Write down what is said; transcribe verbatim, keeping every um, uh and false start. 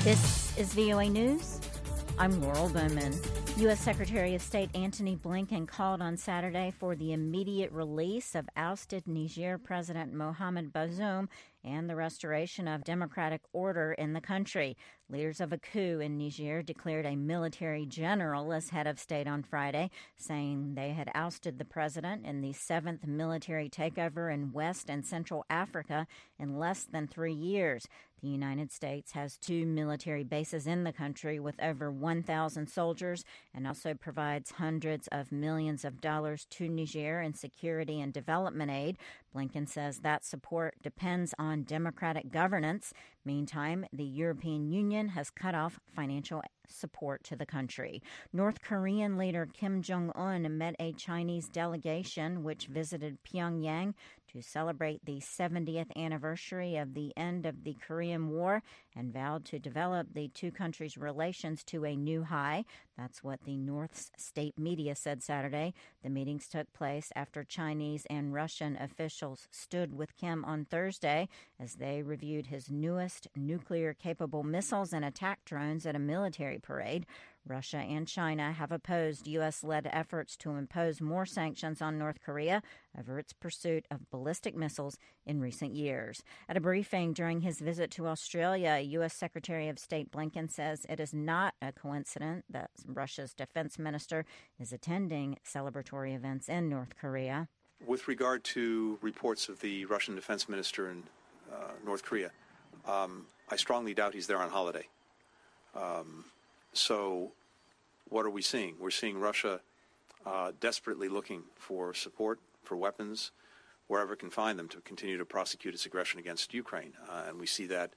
This is V O A News. I'm Laurel Bowman. U S. Secretary of State Antony Blinken called on Saturday for the immediate release of ousted Niger President Mohamed Bazoum and the restoration of democratic order in the country. Leaders of a coup in Niger declared a military general as head of state on Friday, saying they had ousted the president in the seventh military takeover in West and Central Africa in less than three years. The United States has two military bases in the country with over one thousand soldiers and also provides hundreds of millions of dollars to Niger in security and development aid. Blinken says that support depends on democratic governance. Meantime, the European Union has cut off financial support to the country. North Korean leader Kim Jong-un met a Chinese delegation which visited Pyongyang to celebrate the seventieth anniversary of the end of the Korean War and vowed to develop the two countries' relations to a new high. That's what the North's state media said Saturday. The meetings took place after Chinese and Russian officials stood with Kim on Thursday as they reviewed his newest nuclear-capable missiles and attack drones at a military parade. Russia and China have opposed U S-led efforts to impose more sanctions on North Korea over its pursuit of ballistic missiles in recent years. At a briefing during his visit to Australia, U S. Secretary of State Blinken says it is not a coincidence that Russia's defense minister is attending celebratory events in North Korea. With regard to reports of the Russian defense minister in uh, North Korea, um, I strongly doubt he's there on holiday. Um, So what are we seeing? We're seeing Russia uh, desperately looking for support, for weapons, wherever it can find them to continue to prosecute its aggression against Ukraine. Uh, and we see that